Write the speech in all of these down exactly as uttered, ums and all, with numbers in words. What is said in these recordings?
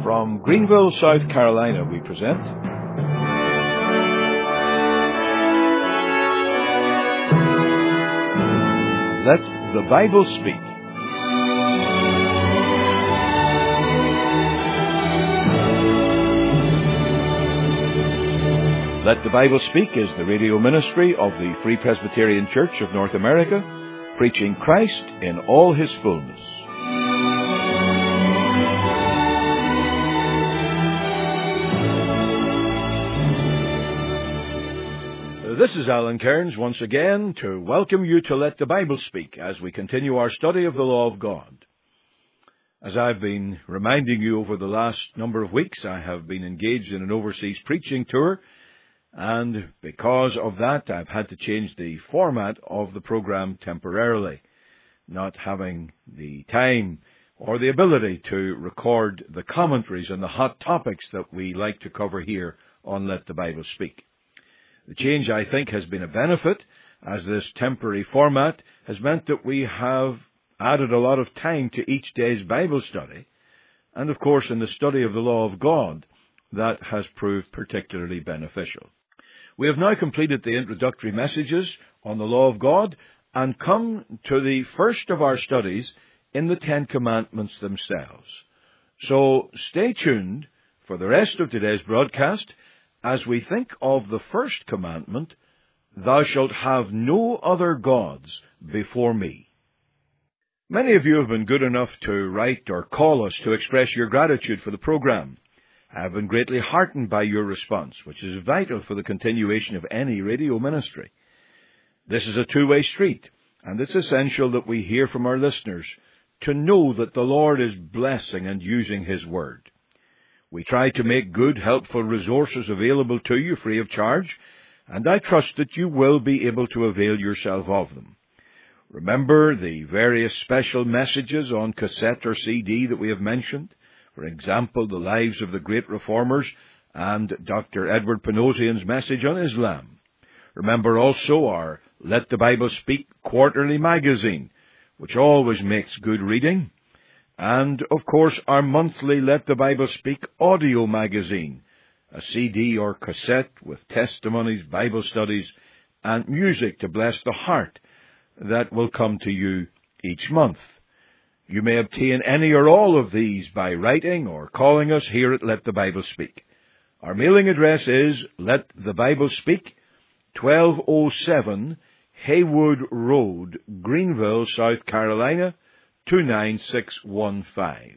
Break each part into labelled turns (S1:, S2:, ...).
S1: From Greenville, South Carolina, we present Let the Bible Speak. Let the Bible Speak is the radio ministry of the Free Presbyterian Church of North America, preaching Christ in all His fullness. This is Alan Cairns once again to welcome you to Let the Bible Speak as we continue our study of the law of God. As I've been reminding you over the last number of weeks, I have been engaged in an overseas preaching tour, and because of that I've had to change the format of the program temporarily, not having the time or the ability to record the commentaries on the hot topics that we like to cover here on Let the Bible Speak. The change, I think, has been a benefit, as this temporary format has meant that we have added a lot of time to each day's Bible study, and of course in the study of the law of God, that has proved particularly beneficial. We have now completed the introductory messages on the law of God and come to the first of our studies in the Ten Commandments themselves. So stay tuned for the rest of today's broadcast as we think of the first commandment, "Thou shalt have no other gods before me." Many of you have been good enough to write or call us to express your gratitude for the program. I have been greatly heartened by your response, which is vital for the continuation of any radio ministry. This is a two-way street, and it's essential that we hear from our listeners to know that the Lord is blessing and using His Word. We try to make good, helpful resources available to you free of charge, and I trust that you will be able to avail yourself of them. Remember the various special messages on cassette or C D that we have mentioned. For example, the lives of the great reformers and Doctor Edward Panosian's message on Islam. Remember also our Let the Bible Speak quarterly magazine, which always makes good reading. And, of course, our monthly Let the Bible Speak audio magazine, a C D or cassette with testimonies, Bible studies, and music to bless the heart that will come to you each month. You may obtain any or all of these by writing or calling us here at Let the Bible Speak. Our mailing address is Let the Bible Speak, twelve oh seven Haywood Road, Greenville, South Carolina, two nine six one five.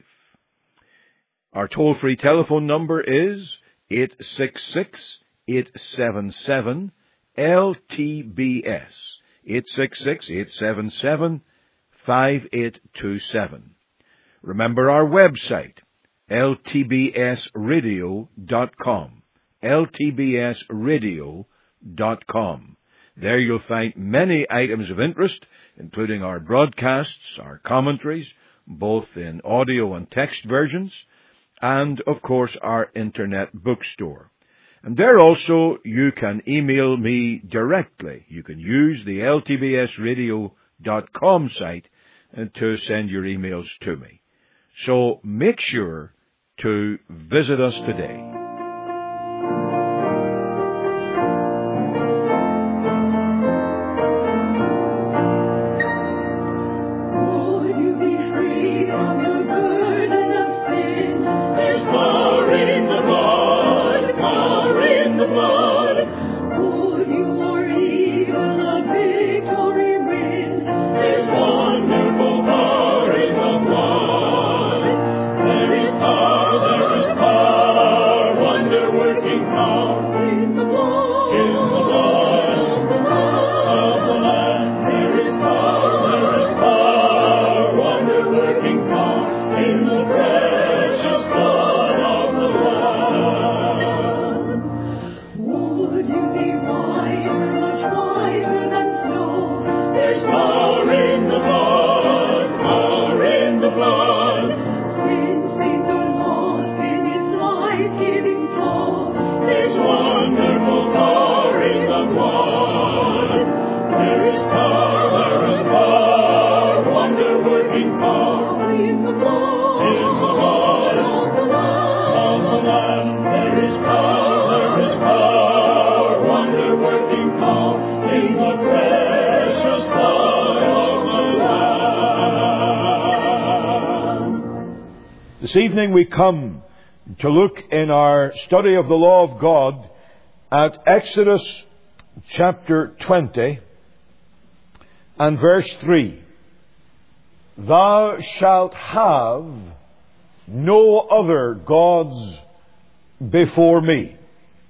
S1: Our toll-free telephone number is eight six six, eight seven seven, L T B S, eight six six, eight seven seven, five eight two seven. Remember our website, L T B S radio dot com, L T B S radio dot com. There you'll find many items of interest, including our broadcasts, our commentaries, both in audio and text versions, and, of course, our internet bookstore. And there also you can email me directly. You can use the L T B S radio dot com site to send your emails to me. So make sure to visit us today.
S2: There is power
S1: This evening we come to look in our study of the law of God at Exodus chapter twenty and verse three. Thou shalt have no other gods before me.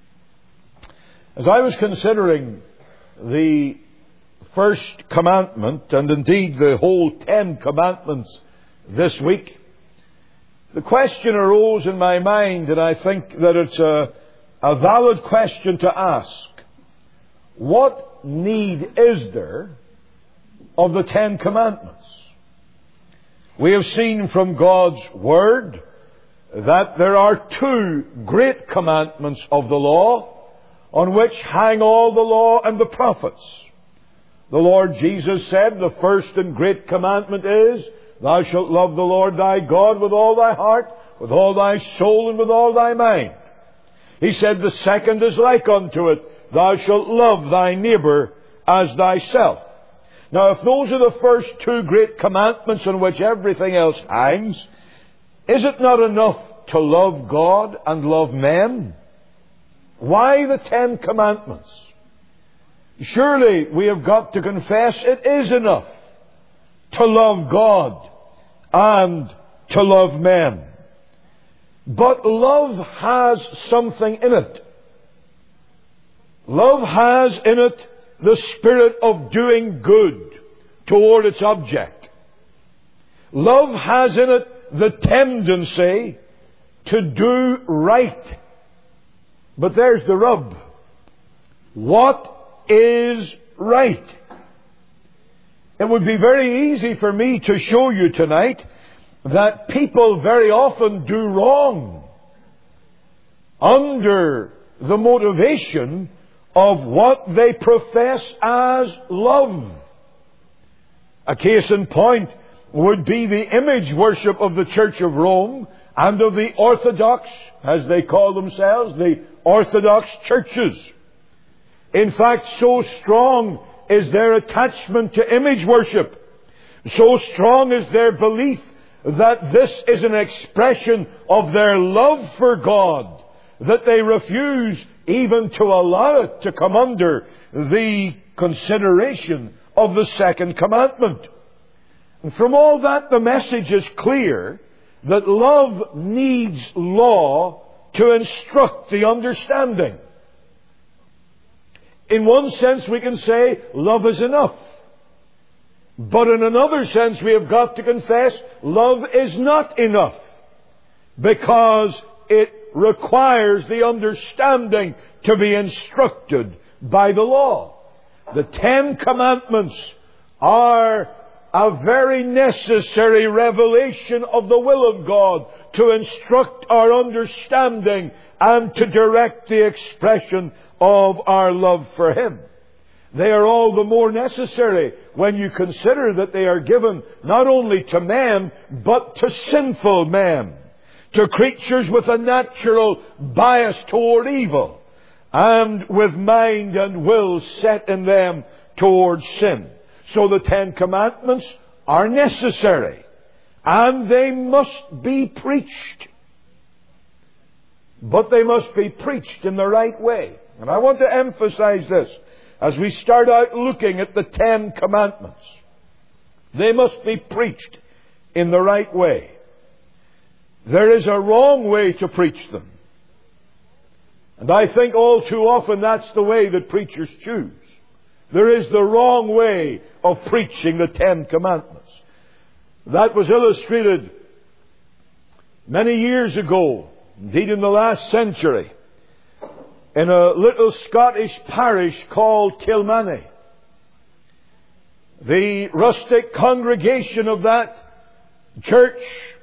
S1: As I was considering the first commandment, and indeed the whole Ten Commandments this week, the question arose in my mind, and I think that it's a, a valid question to ask. What need is there of the Ten Commandments? We have seen from God's Word that there are two great commandments of the law on which hang all the law and the prophets. The Lord Jesus said the first and great commandment is, Thou shalt love the Lord thy God with all thy heart, with all thy soul, and with all thy mind. He said the second is like unto it, Thou shalt love thy neighbour as thyself. Now, if those are the first two great commandments on which everything else hangs, is it not enough to love God and love men? Why the Ten Commandments? Surely we have got to confess it is enough to love God and to love men. But love has something in it. Love has in it the spirit of doing good toward its object. Love has in it the tendency to do right. But there's the rub. What is right? It would be very easy for me to show you tonight that people very often do wrong under the motivation of what they profess as love. A case in point would be the image worship of the Church of Rome and of the Orthodox, as they call themselves, the Orthodox churches. In fact, so strong is their attachment to image worship, so strong is their belief that this is an expression of their love for God, that they refuse even to allow it to come under the consideration of the second commandment. And from all that, the message is clear that love needs law to instruct the understanding. In one sense, we can say love is enough. But in another sense, we have got to confess love is not enough, because it requires the understanding to be instructed by the law. The Ten Commandments are a very necessary revelation of the will of God to instruct our understanding and to direct the expression of our love for Him. They are all the more necessary when you consider that they are given not only to men, but to sinful men, to creatures with a natural bias toward evil, and with mind and will set in them towards sin. So the Ten Commandments are necessary, and they must be preached. But they must be preached in the right way. And I want to emphasize this as we start out looking at the Ten Commandments. They must be preached in the right way. There is a wrong way to preach them. And I think all too often that's the way that preachers choose. There is the wrong way of preaching the Ten Commandments. That was illustrated many years ago, indeed in the last century, in a little Scottish parish called Kilmany. The rustic congregation of that church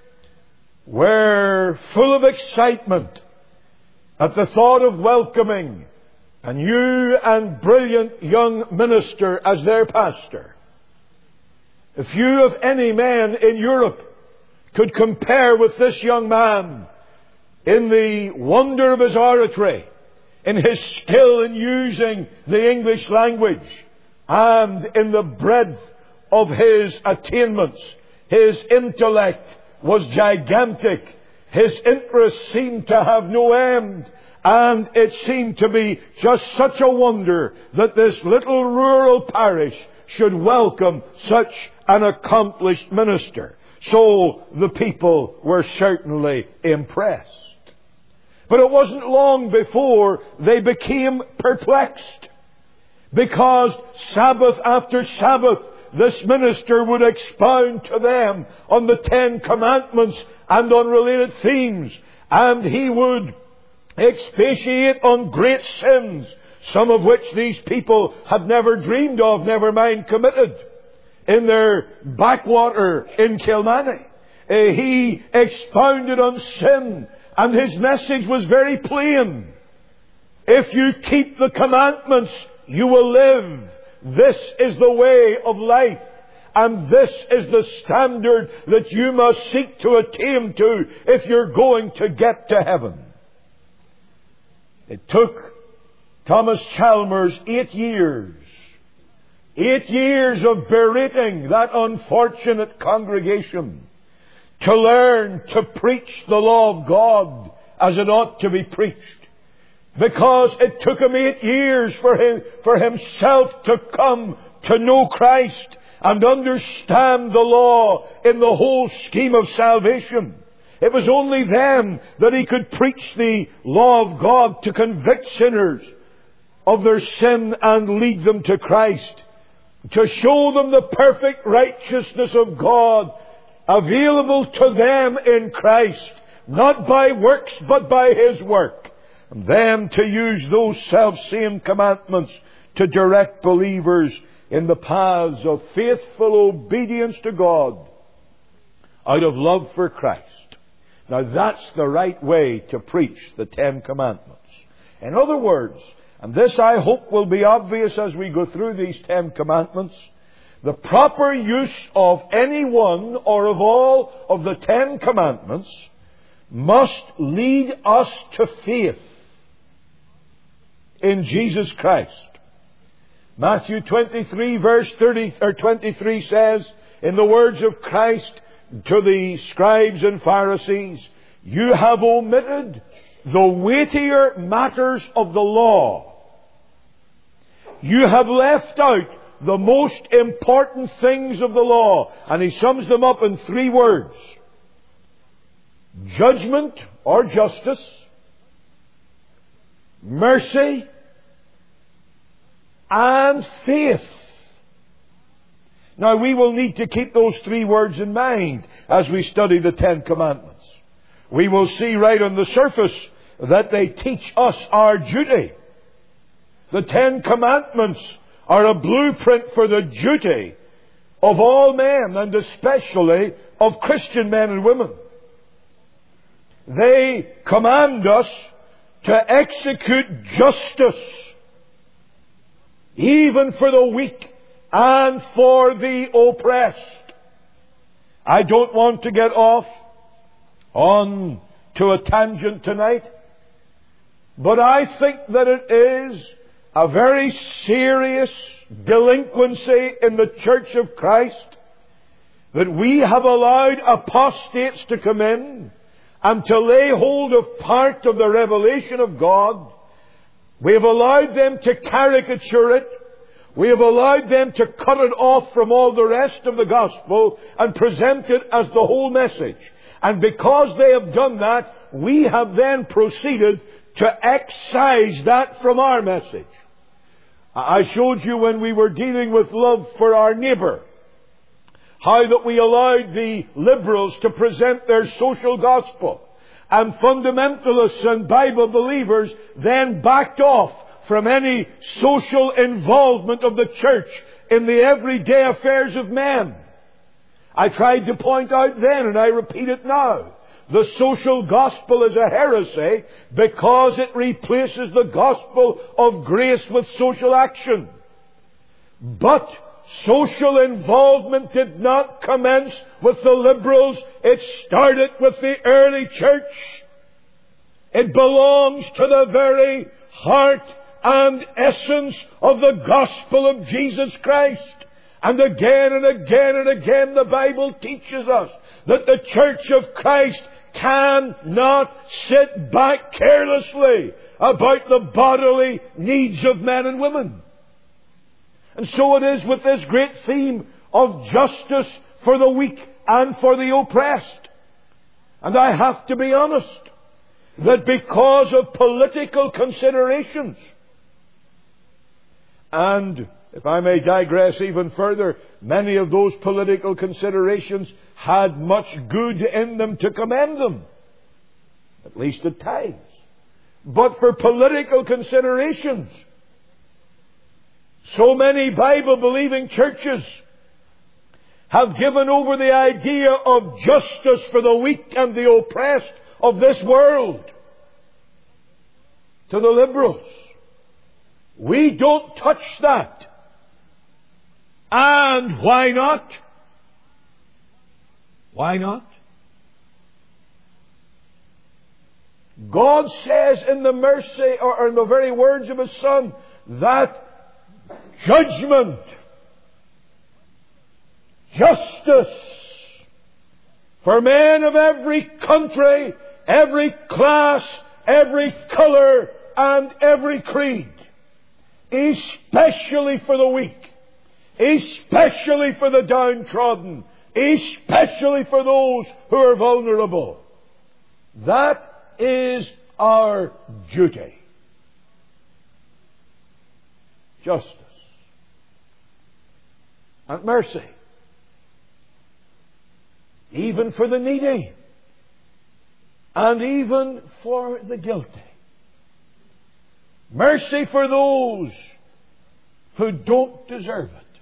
S1: were full of excitement at the thought of welcoming a new and brilliant young minister as their pastor. Few, if any, men in Europe could compare with this young man in the wonder of his oratory, in his skill in using the English language, and in the breadth of his attainments. His intellect was gigantic, His interests seemed to have no end. And it seemed to be just such a wonder that this little rural parish should welcome such an accomplished minister. So the people were certainly impressed. But it wasn't long before they became perplexed, because Sabbath after Sabbath this minister would expound to them on the Ten Commandments and on related themes, and he would expatiate on great sins, some of which these people had never dreamed of, never mind committed, in their backwater in Kilmany. Uh, he expounded on sin, and his message was very plain. If you keep the commandments, you will live. This is the way of life. And this is the standard that you must seek to attain to if you're going to get to heaven. It took Thomas Chalmers eight years. Eight years of berating that unfortunate congregation to learn to preach the law of God as it ought to be preached. Because it took him eight years for him, for himself to come to know Christ and understand the law in the whole scheme of salvation. It was only then that he could preach the law of God to convict sinners of their sin and lead them to Christ, to show them the perfect righteousness of God available to them in Christ, not by works but by His work, and then to use those self-same commandments to direct believers in the paths of faithful obedience to God out of love for Christ. Now that's the right way to preach the Ten Commandments. In other words, and this I hope will be obvious as we go through these Ten Commandments, the proper use of any one or of all of the Ten Commandments must lead us to faith in Jesus Christ. Matthew twenty-three verse thirty or twenty-three says, in the words of Christ to the scribes and Pharisees, you have omitted the weightier matters of the law. You have left out the most important things of the law. And he sums them up in three words: judgment or justice, mercy, and faith. Now we will need to keep those three words in mind as we study the Ten Commandments. We will see right on the surface that they teach us our duty. The Ten Commandments are a blueprint for the duty of all men, and especially of Christian men and women. They command us to execute justice, even for the weak and for the oppressed. I don't want to get off on to a tangent tonight, but I think that it is a very serious delinquency in the Church of Christ that we have allowed apostates to come in and to lay hold of part of the revelation of God. We have allowed them to caricature it. We have allowed them to cut it off from all the rest of the gospel and present it as the whole message. And because they have done that, we have then proceeded to excise that from our message. I showed you when we were dealing with love for our neighbour how that we allowed the liberals to present their social gospel, and fundamentalists and Bible believers then backed off from any social involvement of the church in the everyday affairs of men. I tried to point out then, and I repeat it now, the social gospel is a heresy because it replaces the gospel of grace with social action. But social involvement did not commence with the liberals. It started with the early church. It belongs to the very heart and essence of the gospel of Jesus Christ. And again and again and again the Bible teaches us that the Church of Christ cannot sit back carelessly about the bodily needs of men and women. And so it is with this great theme of justice for the weak and for the oppressed. And I have to be honest that because of political considerations, and if I may digress even further, many of those political considerations had much good in them to commend them, at least at times. But for political considerations, so many Bible-believing churches have given over the idea of justice for the weak and the oppressed of this world to the liberals. We don't touch that. And why not? Why not? God says in the mercy, or in the very words of His Son, that judgment, justice for men of every country, every class, every colour, and every creed, especially for the weak, especially for the downtrodden, especially for those who are vulnerable. That is our duty. Justice and mercy, even for the needy and even for the guilty. Mercy for those who don't deserve it.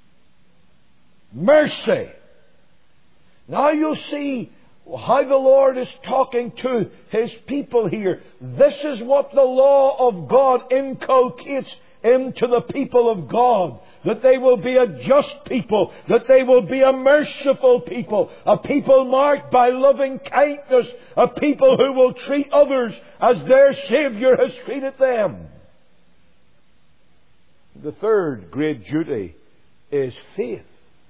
S1: Mercy. Now you'll see how the Lord is talking to His people here. This is what the law of God inculcates into the people of God. That they will be a just people. That they will be a merciful people. A people marked by loving kindness. A people who will treat others as their Saviour has treated them. The third great duty is faith.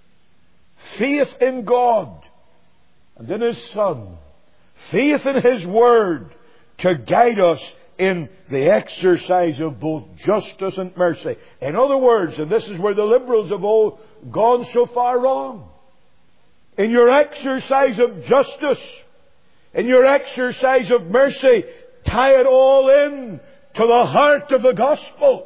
S1: Faith in God and in His Son. Faith in His Word to guide us in the exercise of both justice and mercy. In other words, and this is where the liberals have all gone so far wrong. In your exercise of justice, in your exercise of mercy, tie it all in to the heart of the gospel.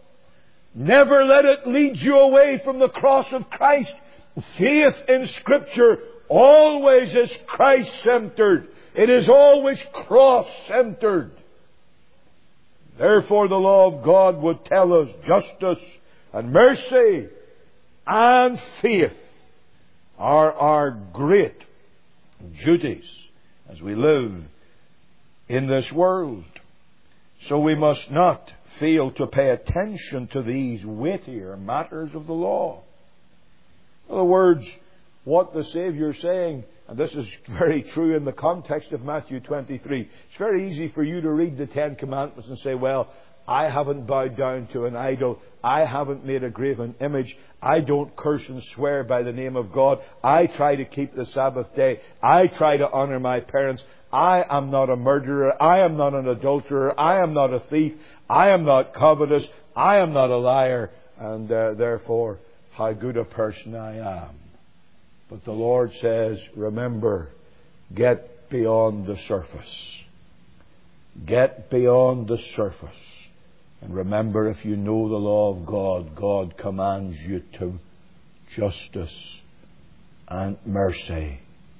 S1: Never let it lead you away from the cross of Christ. Faith in Scripture always is Christ-centered. It is always cross-centered. Therefore the law of God would tell us justice and mercy and faith are our great duties as we live in this world. So we must not fail to pay attention to these weightier matters of the law. In other words, what the Saviour is saying, and this is very true in the context of Matthew twenty-three. It's very easy for you to read the Ten Commandments and say, well, I haven't bowed down to an idol. I haven't made a graven image. I don't curse and swear by the name of God. I try to keep the Sabbath day. I try to honour my parents. I am not a murderer. I am not an adulterer. I am not a thief. I am not covetous. I am not a liar. And uh, therefore, how good a person I am. But the Lord says, remember, get beyond the surface. Get beyond the surface. And remember, if you know the law of God, God commands you to justice and mercy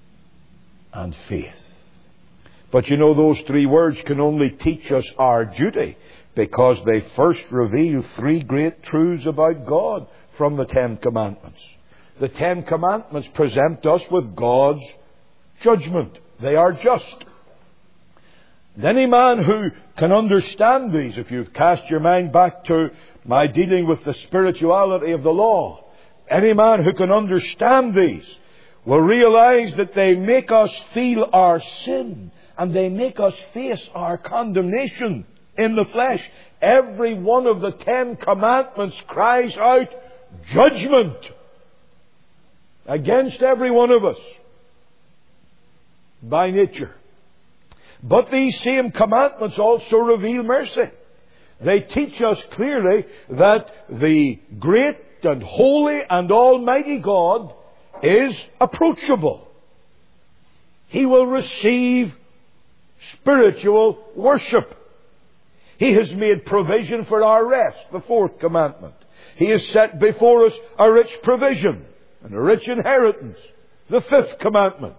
S1: and faith. But you know, those three words can only teach us our duty because they first reveal three great truths about God from the Ten Commandments. The Ten Commandments present us with God's judgment. They are just. And any man who can understand these, if you've cast your mind back to my dealing with the spirituality of the law, any man who can understand these will realize that they make us feel our sin and they make us face our condemnation in the flesh. Every one of the Ten Commandments cries out judgment against every one of us by nature. But these same commandments also reveal mercy. They teach us clearly that the great and holy and almighty God is approachable. He will receive spiritual worship. He has made provision for our rest, the fourth commandment. He has set before us a rich provision and a rich inheritance, the fifth commandment.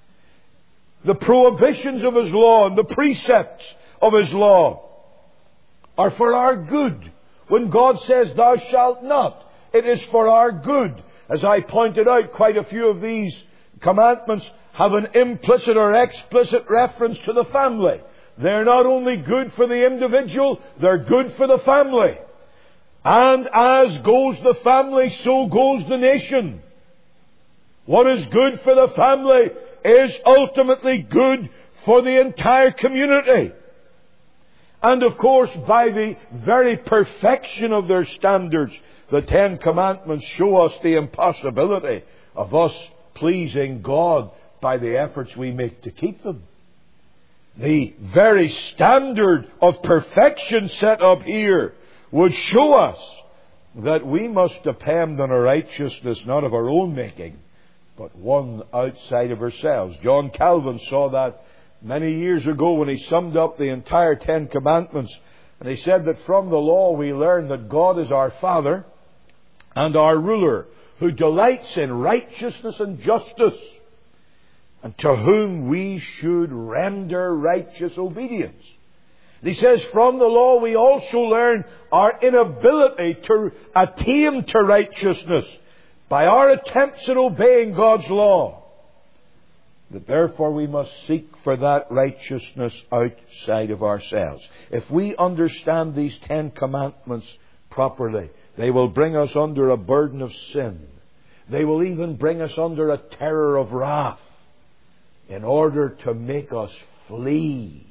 S1: The prohibitions of His law and the precepts of His law are for our good. When God says, "Thou shalt not," it is for our good. As I pointed out, quite a few of these commandments have an implicit or explicit reference to the family. They're not only good for the individual, they're good for the family. And as goes the family, so goes the nation. What is good for the family is ultimately good for the entire community. And of course, by the very perfection of their standards, the Ten Commandments show us the impossibility of us pleasing God by the efforts we make to keep them. The very standard of perfection set up here would show us that we must depend on a righteousness not of our own making, but one outside of ourselves. John Calvin saw that many years ago when he summed up the entire Ten Commandments. And he said that from the law we learn that God is our Father and our ruler, who delights in righteousness and justice, and to whom we should render righteous obedience. And he says, from the law we also learn our inability to attain to righteousness by our attempts at obeying God's law. That therefore we must seek for that righteousness outside of ourselves. If we understand these Ten Commandments properly, they will bring us under a burden of sin. They will even bring us under a terror of wrath, in order to make us flee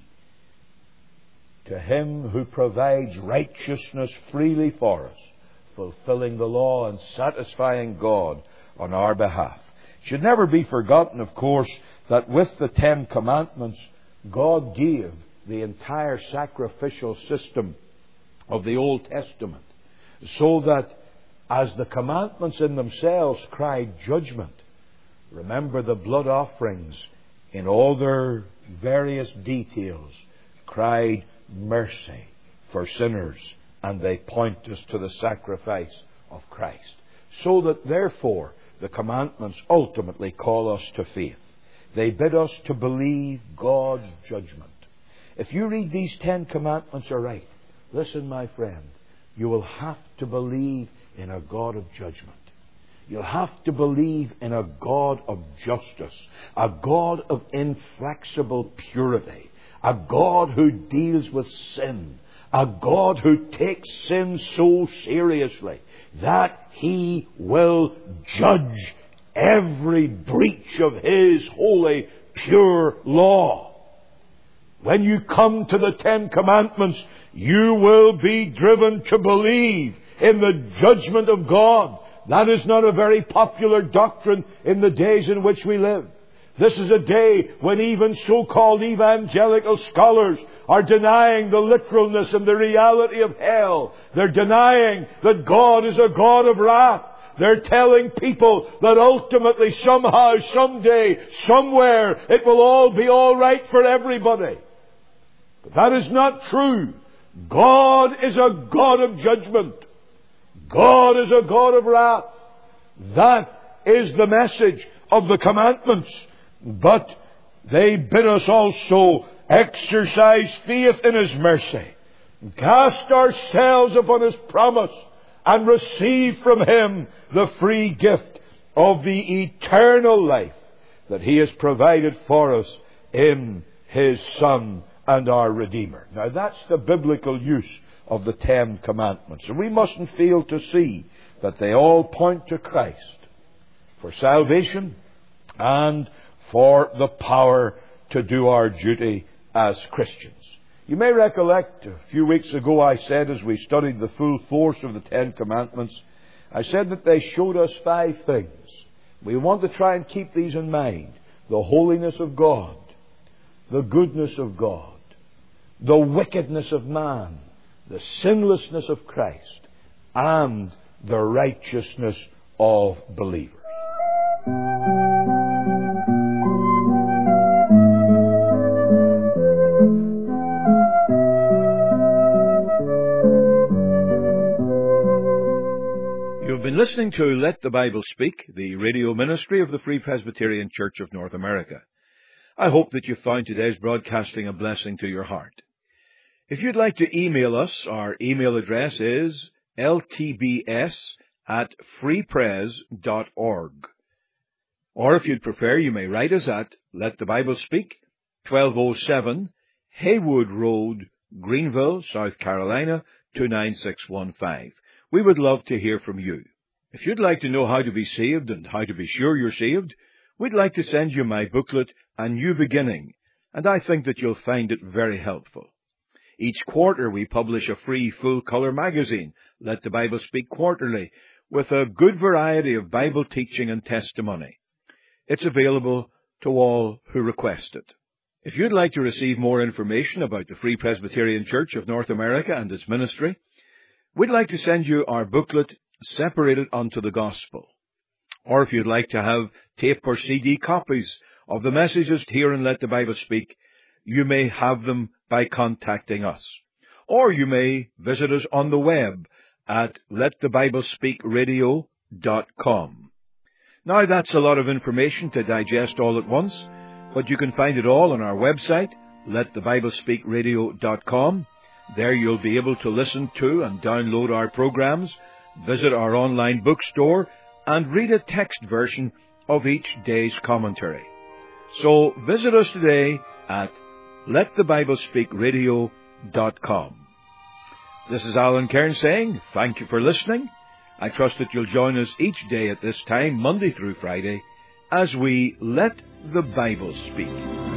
S1: to Him who provides righteousness freely for us, fulfilling the law and satisfying God on our behalf. It should never be forgotten, of course, that with the Ten Commandments, God gave the entire sacrificial system of the Old Testament, so that as the commandments in themselves cried judgment, remember the blood offerings in all their various details cried mercy for sinners, and they point us to the sacrifice of Christ. So that therefore the commandments ultimately call us to faith. They bid us to believe God's judgment. If you read these Ten Commandments aright, listen, my friend, you will have to believe in a God of judgment. You'll have to believe in a God of justice, a God of inflexible purity, a God who deals with sin, a God who takes sin so seriously that He will judge every breach of His holy, pure law. When you come to the Ten Commandments, you will be driven to believe in the judgment of God. That is not a very popular doctrine in the days in which we live. This is a day when even so-called evangelical scholars are denying the literalness and the reality of hell. They're denying that God is a God of wrath. They're telling people that ultimately, somehow, someday, somewhere, it will all be all right for everybody. But that is not true. God is a God of judgment. God is a God of wrath. That is the message of the commandments. But they bid us also exercise faith in His mercy, cast ourselves upon His promise, and receive from Him the free gift of the eternal life that He has provided for us in His Son and our Redeemer. Now that's the biblical use of the Ten Commandments. And we mustn't fail to see that they all point to Christ for salvation and for the power to do our duty as Christians. You may recollect a few weeks ago I said, as we studied the full force of the Ten Commandments, I said that they showed us five things. We want to try and keep these in mind. The holiness of God, the goodness of God, the wickedness of man, the sinlessness of Christ, and the righteousness of believers. You've been listening to Let the Bible Speak, the radio ministry of the Free Presbyterian Church of North America. I hope that you found today's broadcasting a blessing to your heart. If you'd like to email us, our email address is l t b s at free pres dot org. Or if you'd prefer, you may write us at Let the Bible Speak, twelve oh seven Haywood Road, Greenville, South Carolina, two nine six one five. We would love to hear from you. If you'd like to know how to be saved and how to be sure you're saved, we'd like to send you my booklet, A New Beginning, and I think that you'll find it very helpful. Each quarter we publish a free full-color magazine, Let the Bible Speak Quarterly, with a good variety of Bible teaching and testimony. It's available to all who request it. If you'd like to receive more information about the Free Presbyterian Church of North America and its ministry, we'd like to send you our booklet, Separated unto the Gospel. Or if you'd like to have tape or C D copies of the messages here in Let the Bible Speak, you may have them by contacting us. Or you may visit us on the web at let the bible speak radio dot com. Now that's a lot of information to digest all at once, but you can find it all on our website, let the bible speak radio dot com. There you'll be able to listen to and download our programs, visit our online bookstore, and read a text version of each day's commentary. So visit us today at let the bible speak radio dot com. This is Alan Cairns saying thank you for listening. I trust that you'll join us each day at this time, Monday through Friday, as we Let the Bible Speak.